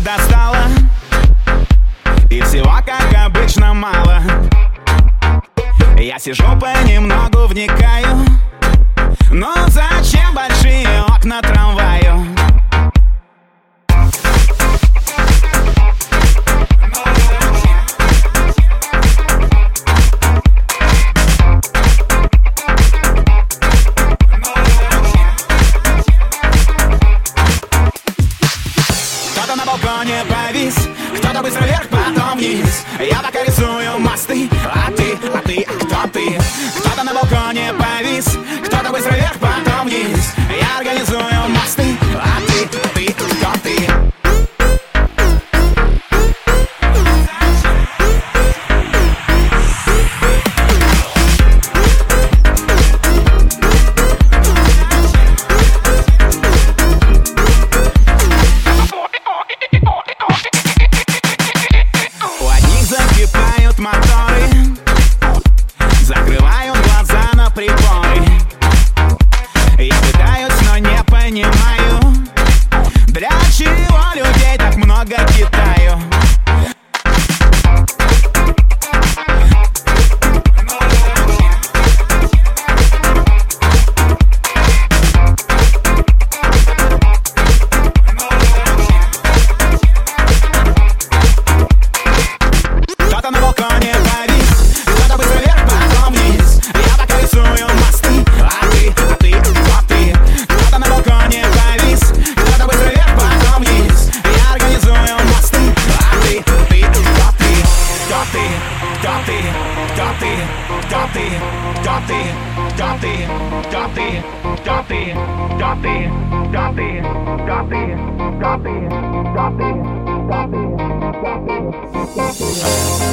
достала, и всего, как обычно, мало. Я сижу понемногу, вникаю, но зачем большие окна трамваю? Кто-то на балконе повис, кто-то быстро вверх, потом вниз. Я пока рисую мосты, а ты, кто ты? Кто-то на балконе повис, кто-то быстро вверх, потом вниз. Я организую мосты, а ты, кто ты? Закипают моторы, закрывают глаза на приборы. Я пытаюсь, но не понимаю, для чего людей так много Китаю. Copy.